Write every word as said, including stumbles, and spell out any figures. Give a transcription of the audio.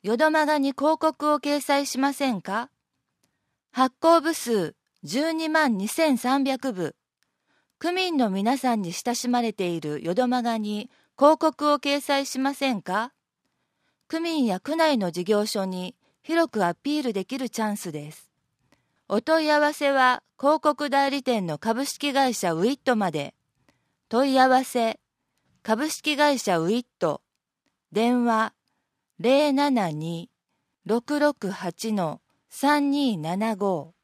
淀マガに広告を掲載しませんか？発行部数じゅうにまんにせんさんびゃくぶ。区民の皆さんに親しまれている淀マガに広告を掲載しませんか？区民や区内の事業所に広くアピールできるチャンスです。お問い合わせは広告代理店の株式会社ウィットまで。問い合わせ、株式会社ウィット、電話 ゼロななに ろくろくはち さんにーななご。